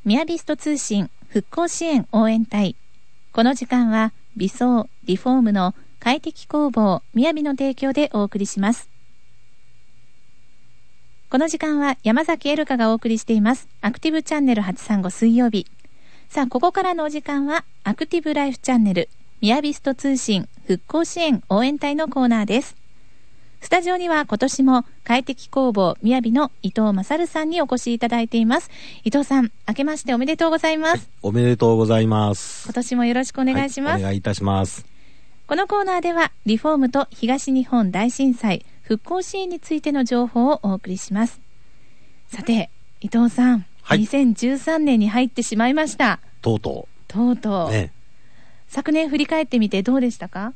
ミヤビスト通信復興支援応援隊。この時間は美装リフォームの快適工房みやびの提供でお送りします。この時間は山崎エルカがお送りしていますアクティブチャンネル835水曜日。さあ、ここからのお時間はアクティブライフチャンネルミヤビスト通信復興支援応援隊のコーナーです。スタジオには今年も快適工房みやびの伊藤勝さんにお越しいただいています。伊藤さん、明けましておめでとうございます。 おめでとうございます。 今年もよろしくお願いします。 お願いいたします。 このコーナーではリフォームと東日本大震災復興支援についての情報をお送りします。さて、伊藤さん、2013年に入ってしまいました。 とうとう、ね、昨年振り返ってみてどうでしたか？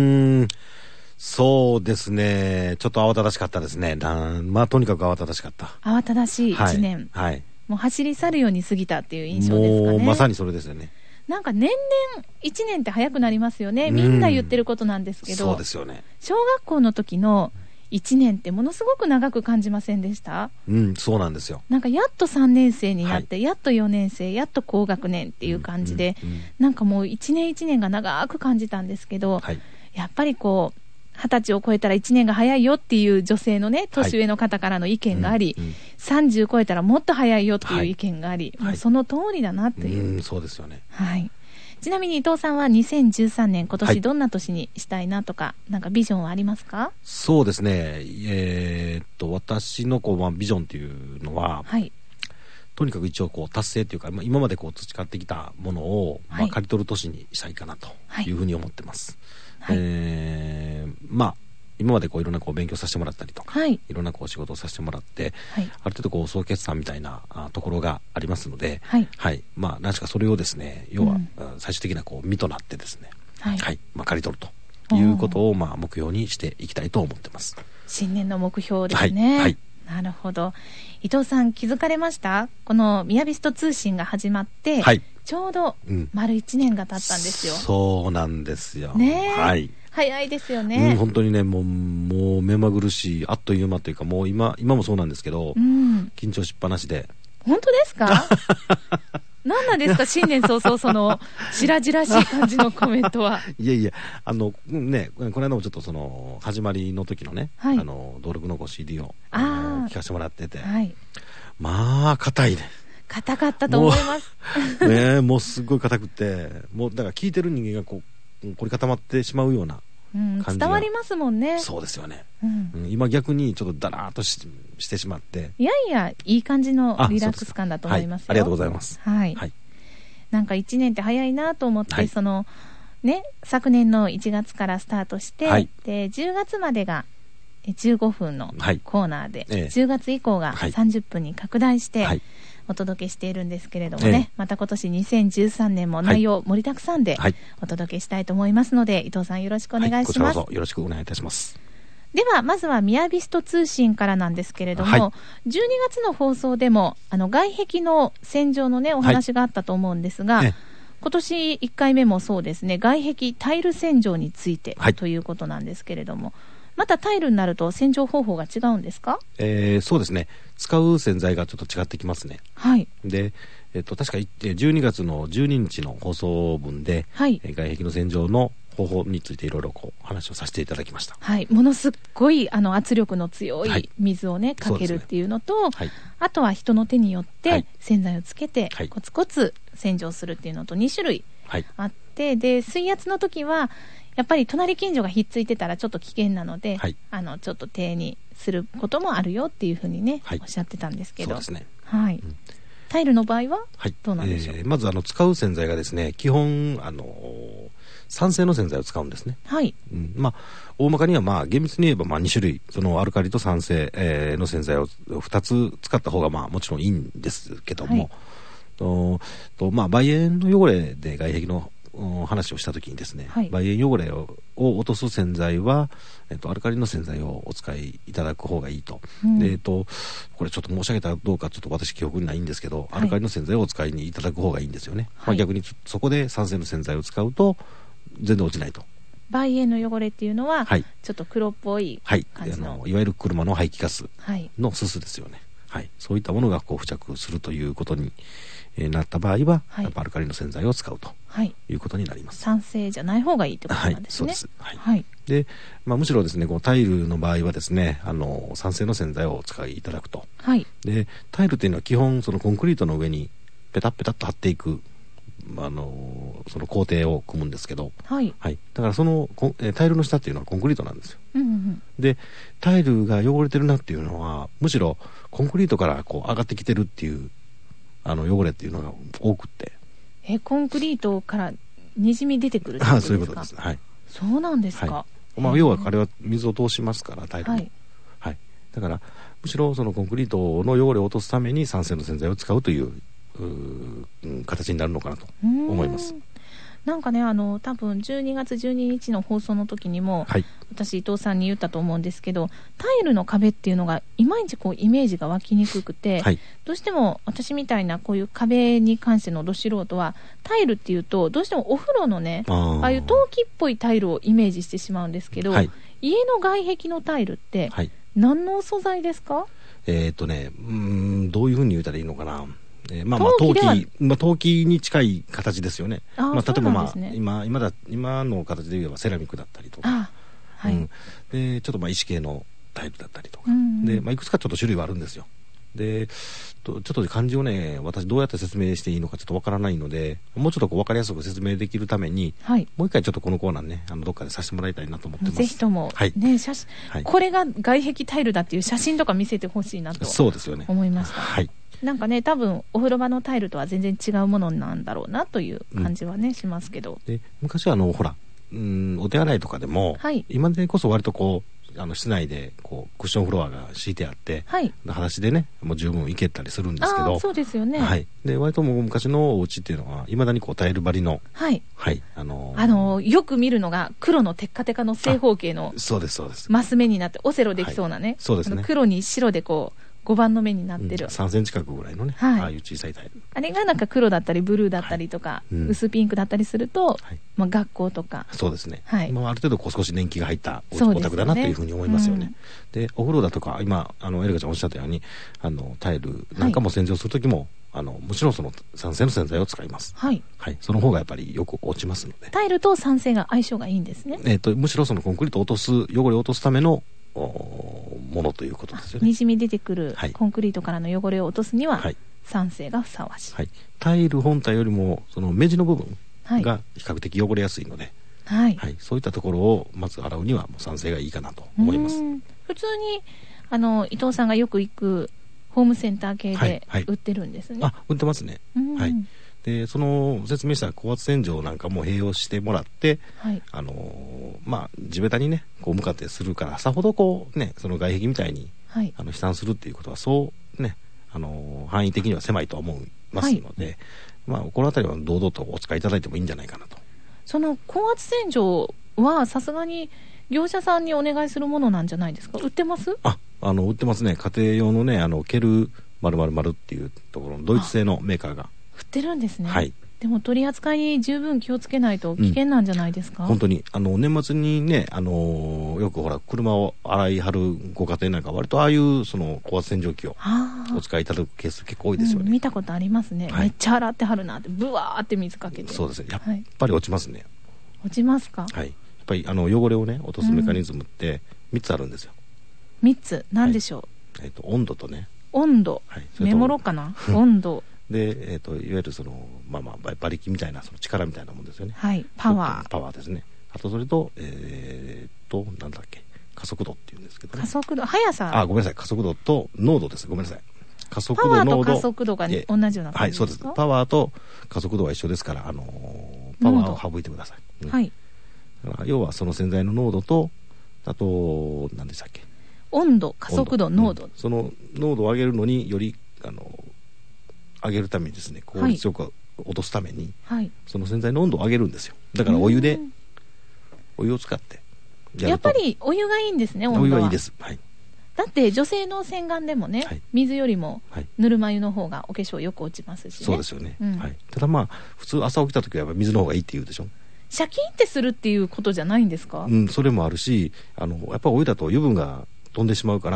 そうですね、ちょっと慌ただしかったですね。まあとにかく慌ただしかった。 慌ただしい1年、 はい、 もう走り去るように過ぎたっていう印象ですかね。 もうまさにそれですよね。 なんか年々1年って早くなりますよね。みんな言ってることなんですけど、 そうですよね。 小学校の時の1年ってものすごく長く感じませんでした？ そうなんですよ。 なんかやっと3年生になって、やっと4年生、やっと高学年っていう感じで、なんかもう1年1年が長く感じたんですけど、やっぱりこう20歳を超えたら1年が早いよっていう女性のね、年上の方からの意見があり、30超えたらもっと早いよっていう意見があり、もうその通りだなっていう。 そうですよね。 はい。ちなみに伊藤さんは2013年今年どんな年にしたいなとか、なんかビジョンはありますか？ そうですね、私のビジョンっていうのは、とにかく一応達成というか、今まで培ってきたものを、刈り取る年にしたいかなというふうに思ってます。今までいろんな勉強させてもらったりとか、いろんな仕事をさせてもらって、ある程度総決算みたいなところがありますので、何しかそれをですね、要は最終的な身となってですね、刈り取るということを目標にしていきたいと思ってます。 新年の目標ですね。なるほど。伊藤さん、気づかれました？このミヤビスト通信が始まって、ちょうど丸1年が経ったんですよ。 そうなんですよ。 早いですよね。 本当にね、もう目まぐるしい、あっという間というか、もう今もそうなんですけど、緊張しっぱなしで。 本当ですか？何なんですか、新年早々その白々しい感じのコメントは。 いやいや、この間もちょっと始まりの時のね、登録のCD を聞かせてもらってて、まあ硬いね。 硬かったと思います。 もうすっごい硬くて、もうだから聞いてる人間が凝り固まってしまうような感じが、 伝わりますもんね。 そうですよね。今逆にちょっとだらーっとしてしまって、 いい感じのリラックス感だと思いますよ。 ありがとうございます。 なんか1年って早いなと思って、昨年の1月からスタートして、で10月までが15分のコーナーで、10月以降が30分に拡大してお届けしているんですけれどもね、また今年2013年も内容盛りだくさんでお届けしたいと思いますので、伊藤さんよろしくお願いします。 こちらこそよろしくお願いいたします。 ではまずはミヤビスト通信からなんですけれども、12月の放送でも外壁の洗浄のねお話があったと思うんですが、今年1回目もそうですね、外壁タイル洗浄についてということなんですけれども、またタイルになると洗浄方法が違うんですか？ そうですね、使う洗剤がちょっと違ってきますね。で、確か12月の12日の放送分で、外壁の洗浄の方法についていろいろ話をさせていただきました。 ものすっごい圧力の強い水をね、かけるっていうのと、あとは人の手によって洗剤をつけてコツコツ洗浄するっていうのと2種類あって、で水圧の時はやっぱり隣近所がひっついてたらちょっと危険なので、ちょっと手にすることもあるよっていうふうにね、おっしゃってたんですけど、タイルの場合はどうなんでしょう？ まず使う洗剤がですね、基本酸性の洗剤を使うんですね。大まかには厳密に言えば2種類、アルカリと酸性、の洗剤を2つ使った方がもちろんいいんですけども、梅塩の汚れで外壁の話をしたときにですね、梅塩汚れを落とす洗剤は、アルカリの洗剤をお使いいただく方がいいと。これちょっと申し上げたらどうかちょっと私記憶にないんですけど、アルカリの洗剤をお使いにいただく方がいいんですよね。逆にそこで酸性の洗剤を使うと全然落ちないと。 梅塩の汚れっていうのは、ちょっと黒っぽい感じの、 いわゆる車の排気ガスのすすですよね。 はい、そういったものがこう付着するということになった場合は、やっぱアルカリの洗剤を使うということになります。 酸性じゃない方がいいってことなんですね。 はい、そうです。はい。で、むしろですね、このタイルの場合はですね、酸性の洗剤をお使いいただくと。 はい。 で、タイルっていうのは基本そのコンクリートの上にペタッペタッと貼っていくその工程を組むんですけど、 はい。 はい。だからそのタイルの下っていうのはコンクリートなんですよ。 うんうん、 で、タイルが汚れてるなっていうのは、むしろコンクリートからこう上がってきてるっていう汚れっていうのが多くって。 コンクリートからにじみ出てくるってことですか？ そういうことです。はい。 そうなんですか。 はい、要はあれは水を通しますから、タイルも。はい。はい。だからむしろそのコンクリートの汚れを落とすために酸性の洗剤を使うという形になるのかなと思います。 なんかね、多分12月12日の放送の時にも、はい、私伊藤さんに言ったと思うんですけど、タイルの壁っていうのがいまいちこうイメージが湧きにくくて、はい、どうしても私みたいなこういう壁に関してのど素人はタイルっていうとどうしてもお風呂のね、ああいう陶器っぽいタイルをイメージしてしまうんですけど、はい、家の外壁のタイルって何の素材ですか？ どういうふうに言ったらいいのかな。陶器に近い形ですよね。例えば、今の形で言えばセラミックだったりとか、はい、でちょっと石系のタイプだったりとか、でいくつかちょっと種類はあるんですよ。でちょっと漢字をね、私どうやって説明していいのかちょっとわからないので、もうちょっと分かりやすく説明できるために、はい、もう一回ちょっとこのコーナーね、どっかでさせてもらいたいなと思ってます。 ぜひとも、はい、ね、はい、これが外壁タイルだっていう写真とか見せてほしいなと思いました。 はい、 なんかね、多分お風呂場のタイルとは全然違うものなんだろうなという感じはね、しますけど。 で昔はほら、お手洗いとかでも、はい、今でこそ割とこう室内でこうクッションフロアが敷いてあって、はい、裸足でねもう十分行けたりするんですけど、 そうですよね。 はい、で割ともう昔のお家っていうのはいまだにこうタイル張りの、 はいはい、よく見るのが黒のテッカテカの正方形のそうですそうですマス目になってオセロできそうなね、はい、 そうですね、 黒に白でこう5番の目になってる、 3センチ角ぐらいのね、 はい、 ああいう小さいタイル、 あれがなんか黒だったりブルーだったりとか、はい、薄ピンクだったりすると、はい、学校とか、 そうですね、 はい、 ある程度こう少し年季が入ったお宅だなというふうに思いますよね。でお風呂だとか今エリカちゃんおっしゃったようにタイルなんかも洗浄する時も、はい、もちろんその酸性の洗剤を使います。はい、はい、その方がやっぱりよく落ちますので、 タイルと酸性が相性がいいんですね。 むしろそのコンクリートを汚れを落とすためのものということですよね。 にじみ出てくるコンクリートからの汚れを落とすには、はい、酸性がふさわしい、 はい、タイル本体よりもその目地の部分が比較的汚れやすいので、はいはい、そういったところをまず洗うにはもう酸性がいいかなと思います。 普通に伊藤さんがよく行くホームセンター系で売ってるんですね。 はいはい、売ってますね。はい、でその説明した高圧洗浄なんかも併用してもらって、はい、地べたにねこう向かってするからさほどこうねその外壁みたいに、はい、飛散するっていうことはそうね範囲的には狭いと思いますので、はい、この辺りは堂々とお使いいただいてもいいんじゃないかなと。 その高圧洗浄はさすがに業者さんにお願いするものなんじゃないですか？売ってます？ 売ってますね。家庭用のねケル○○○っていうところのドイツ製のメーカーが売ってるんですね。 はい、 でも取り扱いに十分気をつけないと危険なんじゃないですか？ 本当に年末にねよくほら車を洗いはるご家庭なんか割とああいうその高圧洗浄機をお使いいただくケース結構多いですよね。 見たことありますね、はい、めっちゃ洗ってはるなってブワーって水かけて。 そうですね、やっぱり落ちますね。 落ちますか？ はい、やっぱり汚れをね落とすメカニズムって3つあるんですよ。 3つ何でしょう？ はい、温度とね、 温度、はい、メモろかな温度で、いわゆるその馬力みたいなその力みたいなもんですよね。 はい、パワーですね。あとそれとなんだっけ、加速度っていうんですけど、ね、 加速度、速さ、 ごめんなさい、加速度と濃度です。ごめんなさい、加速度、 パワーと加速度が同じような感じですか？はい、 そうです。パワーと加速度は一緒ですから、パワーを省いてください。はい。要はその洗剤の濃度と、あと何でしたっけ、 温度、加速度、濃度、 その濃度を上げるのにより上げるためにですね、効率よく落とすために、はい、その洗剤の温度を上げるんですよ。だからお湯を使ってやっぱりお湯がいいんですね。温度はお湯がいいです。はい、 だって女性の洗顔でもね、はい、水よりもぬるま湯の方がお化粧よく落ちますしね。 そうですよね、はい、ただ普通朝起きた時はやっぱ水の方がいいって言うでしょ。 シャキンってするっていうことじゃないんですか？ それもあるし、やっぱりお湯だと油分が飛んでしまうから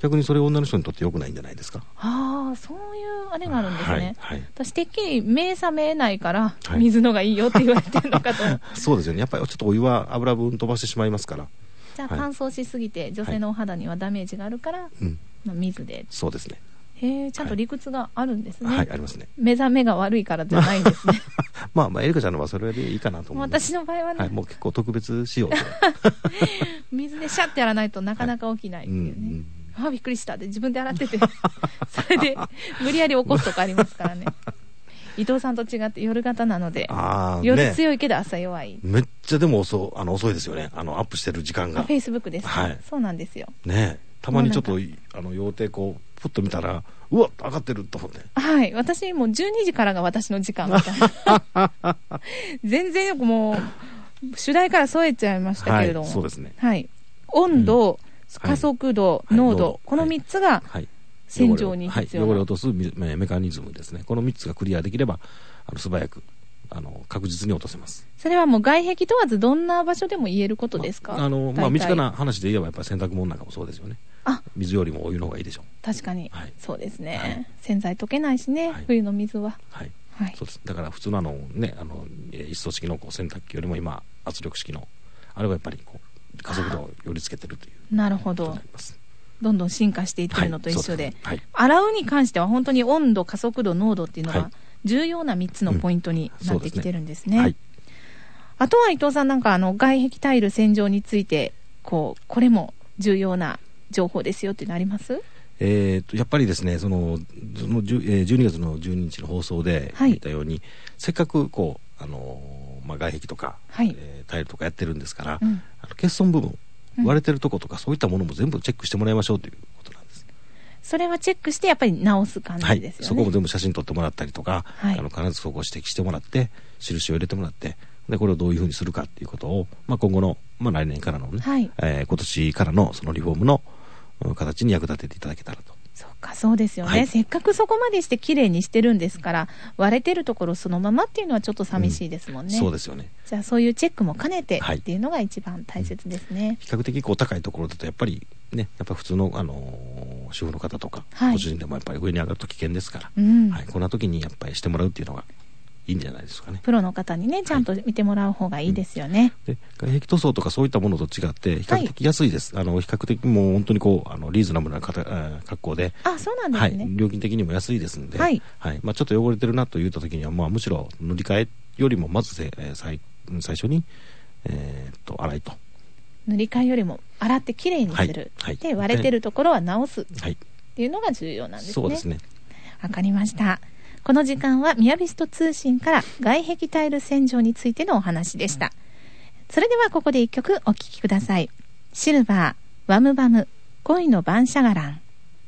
逆にそれ女の人にとって良くないんじゃないですか。 そういうあれがあるんですね。私てっきり目覚めないから水のがいいよって言われてるのかと、 そうですよね。やっぱりちょっとお湯は油分飛ばしてしまいますから。 じゃあ乾燥しすぎて女性のお肌にはダメージがあるから、水で。 そうですね。 ちゃんと理屈があるんですね。 はい、ありますね。 目覚めが悪いからじゃないんですね。 エリカちゃんのはそれでいいかなと思います。 私の場合はね、 もう結構特別仕様で水でシャッてやらないとなかなか起きないっていうね。びっくりしたって自分で洗っててそれで無理やり起こすとかありますからね。伊藤さんと違って夜型なので、夜強いけど朝弱い。 めっちゃでも遅いですよね。アップしてる時間が。 フェイスブックです。そうなんですよ。 ね、たまにちょっと要点こうふっと見たら、うわ上がってると思って。 私もう12時からが私の時間みたいな。全然よくもう主題から添えちゃいましたけれども、 そうですね。 温度、加速度、濃度、この3つが洗浄に必要な、 汚れを落とすメカニズムですね。この3つがクリアできれば素早く確実に落とせます。 それはもう外壁問わずどんな場所でも言えることですか？ 身近な話で言えばやっぱり洗濯物なんかもそうですよね。水よりもお湯の方がいいでしょう。 確かに、そうですね。洗剤溶けないしね、冬の水は。 そうです。だから普通の一層式の洗濯機よりも今圧力式のあれはやっぱり加速度をよりつけてるという。 なるほど。どんどん進化していってるのと一緒で、洗うに関しては本当に温度、加速度、濃度っていうのが重要な3つのポイントになってきてるんですね。あとは伊藤さん、なんか外壁タイル洗浄についてこれも重要な情報ですよっていうのあります？ やっぱりですね、12月の12日の放送で言ったように、せっかく外壁とか、タイルとかやってるんですから、欠損部分、割れてるとことかそういったものも全部チェックしてもらいましょうということなんです。 それはチェックしてやっぱり直す感じですよね。 そこも全部写真撮ってもらったりとか、必ずそこを指摘してもらって印を入れてもらって、でこれをどういうふうにするかっていうことを、今後の、来年からのね、今年からのそのリフォームの形に役立てていただけたらと。 そうですよね、せっかくそこまでして綺麗にしてるんですから、割れてるところそのままっていうのはちょっと寂しいですもんね。 そうですよね。 じゃあそういうチェックも兼ねてっていうのが一番大切ですね。 比較的高いところだとやっぱりね、やっぱ普通の主婦の方とか、ご主人でもやっぱり上に上がると危険ですから、こんな時にやっぱりしてもらうっていうのがいいんじゃないですかね。 プロの方にねちゃんと見てもらう方がいいですよね。 で外壁塗装とかそういったものと違って比較的安いです。比較的もう本当にリーズナブルな格好で、 そうなんですね。 料金的にも安いですので、ちょっと汚れてるなと言った時には、むしろ塗り替えよりもまず最初に洗いと、 塗り替えよりも洗ってきれいにする、で割れてるところは直すっていうのが重要なんですね。 そうですね。 わかりました。この時間はミヤビスト通信から外壁タイル洗浄についてのお話でした。それではここで一曲お聴きください。シルバー、ワムバム、恋の晩シャガラン。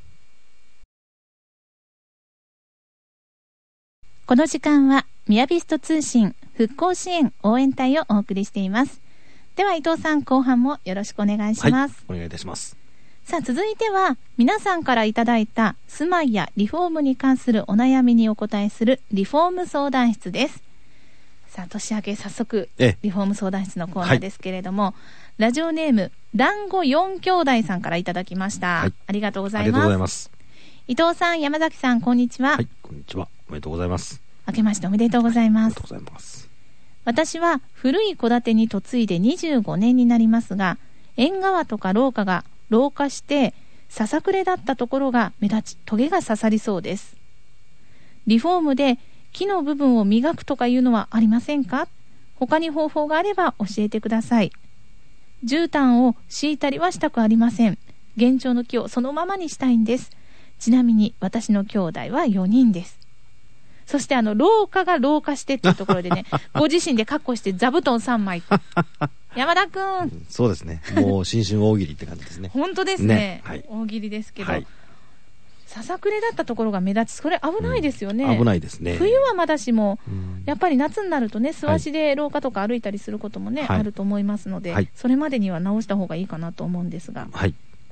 この時間はミヤビスト通信復興支援応援隊をお送りしています。では伊藤さん、後半もよろしくお願いします。 お願いいたします。 さあ続いては皆さんからいただいた住まいやリフォームに関するお悩みにお答えするリフォーム相談室です。さあ年明け早速リフォーム相談室のコーナーですけれども、ラジオネーム団子4兄弟さんからいただきました、ありがとうございます。 ありがとうございます。 伊藤さん、山崎さん、こんにちは。 こんにちは。おめでとうございます。 明けましておめでとうございます。 ありがとうございます。 私は古い戸建てに嫁いで25年になりますが、縁側とか廊下が老化してささくれだったところが目立ち、トゲが刺さりそうです。リフォームで木の部分を磨くとかいうのはありませんか？他に方法があれば教えてください。絨毯を敷いたりはしたくありません。現状の木をそのままにしたいんです。ちなみに私の兄弟は4人です。そして廊下が老化してっていうところでねご自身で確保して座布団3枚山田くん、 そうですね、もう新春大喜利って感じですね。 本当ですね、大喜利ですけど、ささくれだったところが目立つ、これ危ないですよね、 危ないですね。 冬はまだしも、やっぱり夏になるとね素足で廊下とか歩いたりすることもね、あると思いますので、それまでには直した方がいいかなと思うんですが、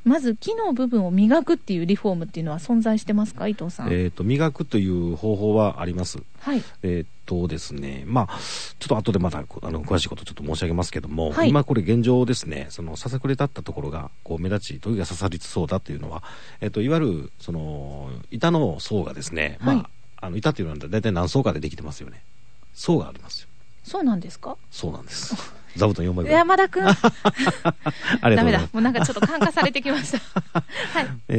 まず木の部分を磨くっていうリフォームっていうのは存在してますか、伊藤さん。 磨くという方法はあります。 はい。 ですね、まあちょっと後でまた詳しいことちょっと申し上げますけども、 はい、 今これ現状ですね、そのささくれ立ったところがこう目立ち、トゲが刺さりそうだというのは、いわゆるその板の層がですね、はい、まあ板というのは大体何層かでできてますよね。層がありますよ。 そうなんですか。 そうなんです。座布団4枚ぐらい。 山田君。ありがとうございます。ダメだ。もうなんかちょっと感化されてきました。はい。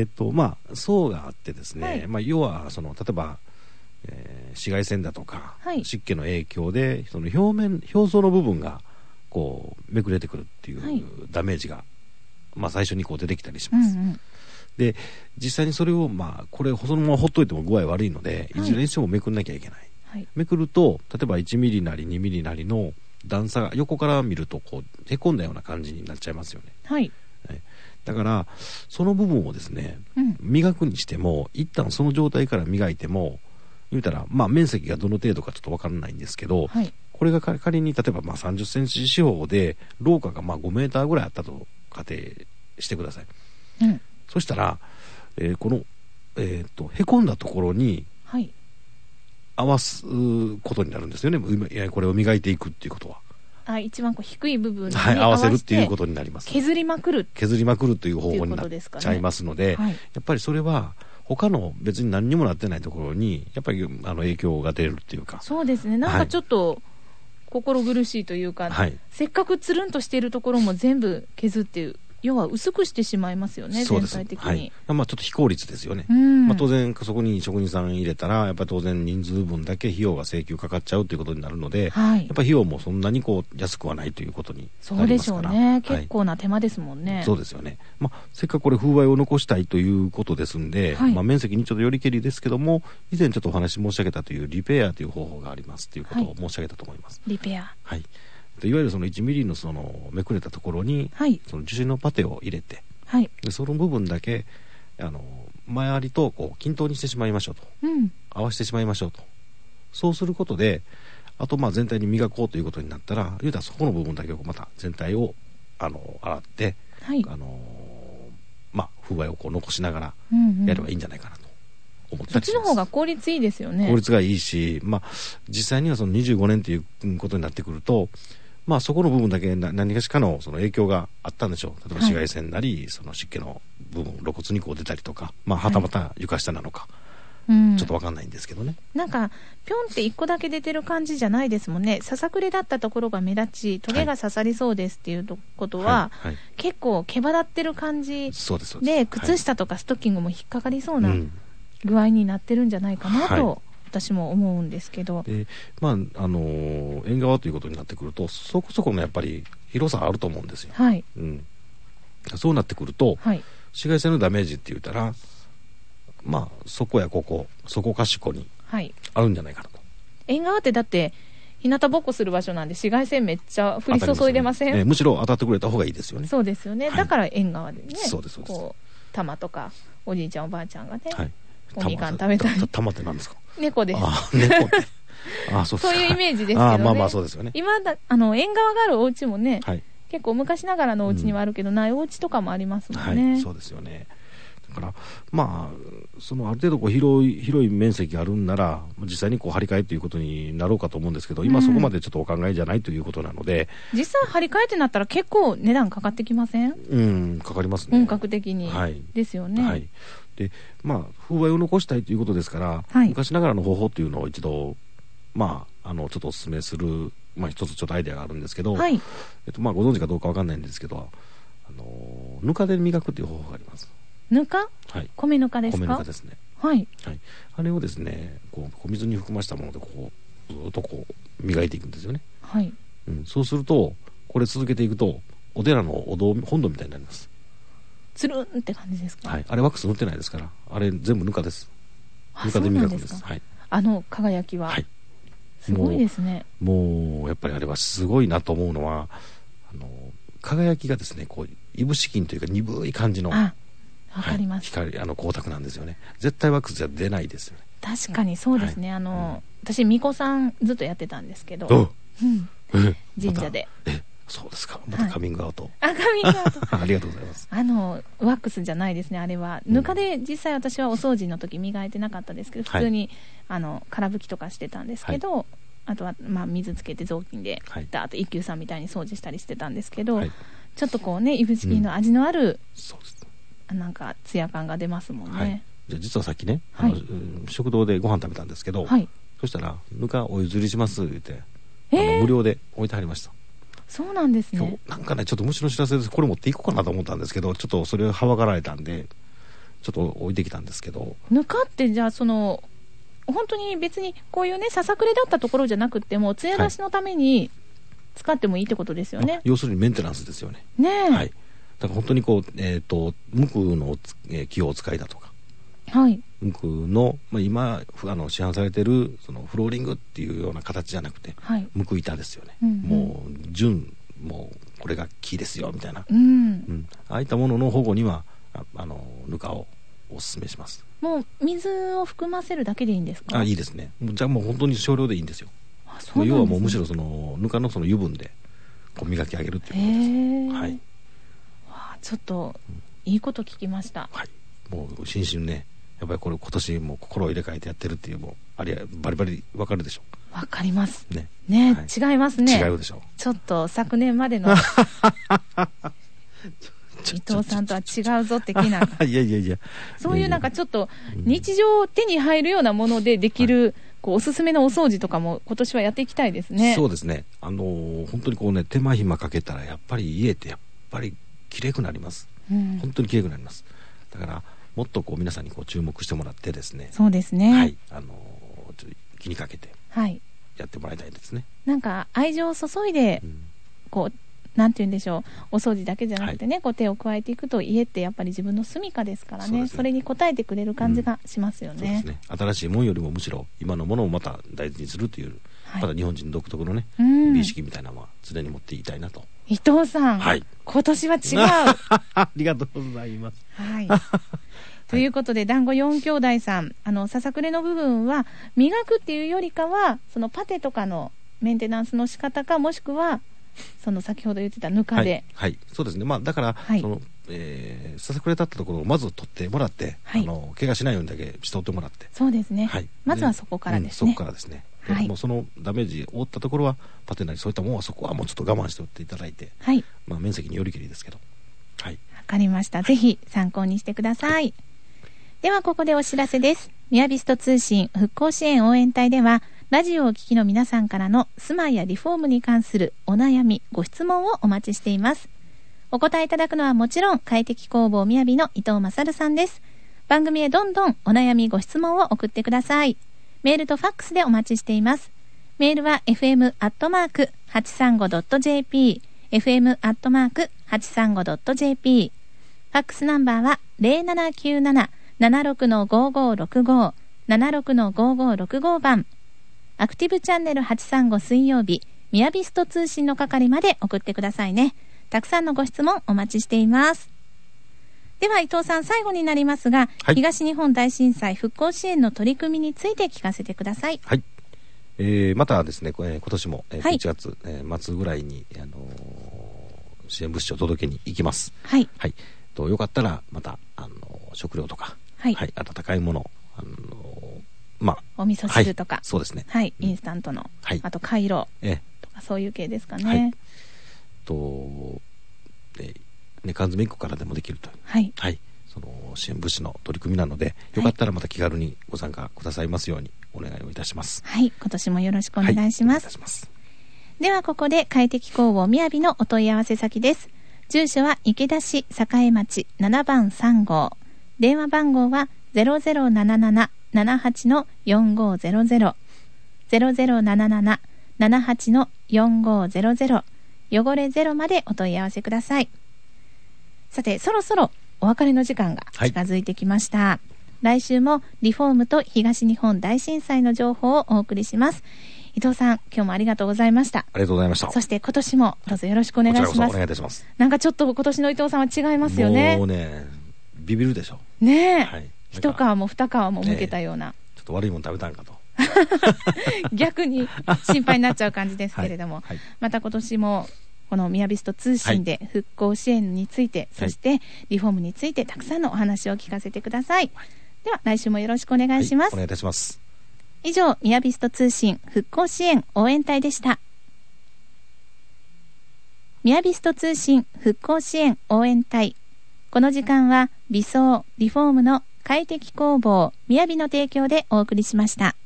まあ層があってですね、はい、まあ要はその例えば、紫外線だとか、はい、湿気の影響でその表層の部分がこうめくれてくるっていうダメージが、まあ最初にこう出てきたりします。うんうん、で実際にそれをまあこれそのままほっといても具合悪いので、いずれにしてもめくんなきゃいけない。はい、めくると例えば1ミリなり2ミリなりの段差が横から見るとこうへこんだような感じになっちゃいますよね。 はい。 だからその部分をですね、磨くにしても一旦その状態から磨いても言うたらまあ面積がどの程度かちょっと分からないんですけど、はい、これが仮に例えばまあ30センチ四方で廊下がまあ5メーターぐらいあったと仮定してください。うん、そしたら、この、へこんだところに、はい、合わすことになるんですよね。これを磨いていくっていうことは。 一番こう低い部分に合わせるっていうことになります。 削りまくるという方法になっちゃいますので、はい、やっぱりそれは他の別に何にもなってないところにやっぱり影響が出るっていうか。 そうですね。なんかちょっと心苦しいというか、はい、せっかくつるんとしているところも全部削っていう。要は薄くしてしまいますよね、全体的に。はい、まあちょっと非効率ですよね。まあ当然そこに職人さん入れたらやっぱり当然人数分だけ費用が請求かかっちゃうということになるので、はい、やっぱり費用もそんなにこう安くはないということになりますから。 そうでしょうね。結構な手間ですもんね。 そうですよね。まあせっかくこれ風合いを残したいということですんで、はい、まあ面積にちょっとよりけりですけども、以前ちょっとお話申し上げたというリペアという方法がありますということを申し上げたと思います。 リペア。 はい。いわゆるその1ミリのそのめくれたところに、はい、その樹脂のパテを入れて、はい、でその部分だけ周りとこう均等にしてしまいましょうと、合わせてしまいましょうと。そうすることであとまあ全体に磨こうということになったら、言うたらそこの部分だけをまた全体を洗って、はい、まあ風合いをこう残しながらやればいいんじゃないかなと思ったりします。 そっちの方が効率いいですよね。 効率がいいし、まあ実際にはその25年ということになってくると、まあそこの部分だけ何かしかのその影響があったんでしょう。例えば紫外線なり、はい、その湿気の部分露骨にこう出たりとか、まあはたまた床下なのか、ちょっと分かんないんですけどね。 なんかぴょんって1個だけ出てる感じじゃないですもんね。ささくれだったところが目立ちトゲが刺さりそうですっていうことは、はいはい、結構毛羽立ってる感じで靴下とかストッキングも引っかかりそうな具合になってるんじゃないかなと、私も思うんですけど、 まあ縁側ということになってくるとそこそこのやっぱり広さあると思うんですよ。はい、そうなってくると、はい、紫外線のダメージって言ったらまあそこやここそこかしこにあるんじゃないかなと。 縁側ってだって日向ぼっこする場所なんで紫外線めっちゃ降り注いでません？ むしろ当たってくれた方がいいですよね。 そうですよね、はい、だから縁側でね、 そうですこう玉とかおじいちゃんおばあちゃんがね、はい、おみかん食べたり。 玉って何ですか？ 猫です。 猫ってそういうイメージですけどね。 まあまあそうですよね。 今縁側があるお家もね、はい、結構昔ながらのお家にはあるけど、ないお家とかもありますもんね。 はい、そうですよね。だからまあそのある程度こう広い面積があるんなら実際にこう張り替えということになろうかと思うんですけど、今そこまでちょっとお考えじゃないということなので、 実際張り替えってなったら結構値段かかってきません？ かかりますね。 本格的に、はい、ですよね。はい。 でまあ風合いを残したいということですから、はい、昔ながらの方法というのを一度まあちょっとお勧めする、まあ、一つちょっとアイデアがあるんですけど、はい、まあご存知かどうかわかんないんですけど、ぬかで磨くという方法があります。 ぬか、はい、米ぬかですか？ 米ぬかですね。はい、はい、あれをですねこう水に含ましたものでこうずっとこう磨いていくんですよね。はい、そうするとこれ続けていくとお寺のお堂本堂みたいになります。 つるんって感じですか？ はい、あれワックス塗ってないですから、あれ全部ぬかです。ぬかで磨くんです。はい、 輝きは、はい、すごいですね。 もうやっぱりあれはすごいなと思うのは輝きがですねこういぶし金というか鈍い感じのわかります。 光光沢なんですよね。絶対ワックスじゃ出ないですよね。 確かにそうですね。私巫女さんずっとやってたんですけど、神社でそうですか。またカミングアウト。 カミングアウト。 ありがとうございます。 ワックスじゃないですね、あれは。ぬかで実際私はお掃除の時磨いてなかったですけど、普通に、空拭きとかしてたんですけど、あとは、水つけて雑巾で、ダーッと一休さんみたいに掃除したりしてたんですけど、ちょっとこうね、いぶし銀の味のある、なんか、ツヤ感が出ますもんね。 じゃあ実はさっきね、食堂でご飯食べたんですけど、そしたら、ぬかお譲りしますって言って、無料で置いてありました。 そうなんですね。 なんかね、ちょっと虫の知らせです。これ持っていこうかなと思ったんですけど、ちょっとそれをはばかられたんで、ちょっと置いてきたんですけど。 ぬかってじゃあ本当に別にこういうね、ささくれだったところじゃなくても、艶出しのために使ってもいいってことですよね。 要するにメンテナンスですよね。 ねえ。 はい。だから本当にこう、無垢の木をお使いだとか。 はい。 無垢の、今、市販されてる、フローリングっていうような形じゃなくて、無垢板ですよね。もう、もう、これが木ですよ、みたいな。ああいったものの保護には、ぬかをお勧めします。もう、 水を含ませるだけでいいんですか？ いいですね。じゃあもう本当に少量でいいんですよ。要はもうむしろぬかのその油分で、こう磨き上げるっていうことです。はい。 ちょっと、いいこと聞きました。 はい。もう、新春ね。やっぱりこれ今年もう心を入れ替えてやってるっていうバリバリわかるでしょ。 わかりますね。違いますね。 違うでしょ。 ちょっと昨年までの伊藤さんとは違うぞ的な。 いやそういうなんかちょっと日常手に入るようなものでできる、おすすめのお掃除とかも今年はやっていきたいですね。 そうですね。本当にこうね、手間暇かけたらやっぱり家ってやっぱりきれいくなります。本当にきれいくなります。だからもっとこう皆さんにこう注目してもらってですね。 そうですね。 はい。気にかけてやってもらいたいですね。 なんか愛情を注いで、こうなんて言うんでしょう、お掃除だけじゃなくてね、こう手を加えていくと、家ってやっぱり自分の住処ですからね。それに応えてくれる感じがしますよね。そうですね。新しいものよりもむしろ今のものをまた大事にするという、また日本人独特のね、美意識みたいなのは常に持っていきたいなと。 伊藤さん、今年は違う。 ありがとうございます。 はい。ということで、団子4兄弟さん、ささくれの部分は磨くっていうよりかは、そのパテとかのメンテナンスの仕方か、もしくはその先ほど言ってたぬかで、 そうですね。だから、ささくれだったところをまず取ってもらって、怪我しないようにだけしとってもらって、 そうですね。まずはそこからですね。 そこからですね。もうそのダメージを負ったところはパテなりそういったものはそこはもうちょっと我慢しておっていただいて、面積によりきりですけど。わかりました。ぜひ参考にしてください。ではここでお知らせです。ミヤビスト通信復興支援応援隊では、ラジオをお聞きの皆さんからの住まいやリフォームに関するお悩み、ご質問をお待ちしています。お答えいただくのはもちろん、快適工房みやびの伊藤勝さんです。番組へどんどんお悩みご質問を送ってください。メールとファックスでお待ちしています。メールは fm@835.jp、fm@835.jp。ファックスナンバーは 0797-76-5565、76-5565番。アクティブチャンネル835水曜日、ミヤビスト通信の係まで送ってくださいね。たくさんのご質問お待ちしています。では伊藤さん、最後になりますが、東日本大震災復興支援の取り組みについて聞かせてください。 またですね、今年も1月末ぐらいに支援物資を届けに行きます。よかったらまた食料とか、温かいもの、 お味噌汁とか、 そうですね。 インスタントの、あとカイロとかそういう系ですかね。 缶詰1個からでもできるという、その支援物資の取り組みなので、よかったらまた気軽にご参加くださいますようにお願いをいたします。 今年もよろしくお願いします。ではここで快適工房みやびのお問い合わせ先です。住所は池田市栄町7番3号、電話番号は 0077-78-4500、0077-78-4500、汚れゼロまでお問い合わせください。さて、そろそろお別れの時間が近づいてきました。来週もリフォームと東日本大震災の情報をお送りします。伊藤さん、今日もありがとうございました。 ありがとうございました。 そして今年もどうぞよろしくお願いします。 こちらこそお願いいたします。 なんかちょっと今年の伊藤さんは違いますよね。 もうね、ビビるでしょ。 一皮も二皮も向けたような。 ちょっと悪いもの食べたんかと。 逆に心配になっちゃう感じですけれども、また今年もこのみやびスト通信で復興支援について、そしてリフォームについてたくさんのお話を聞かせてください。では来週もよろしくお願いします。 お願いいたします。 以上、みやびスト通信復興支援応援隊でした。みやびスト通信復興支援応援隊。この時間は美装リフォームの快適工房みやびの提供でお送りしました。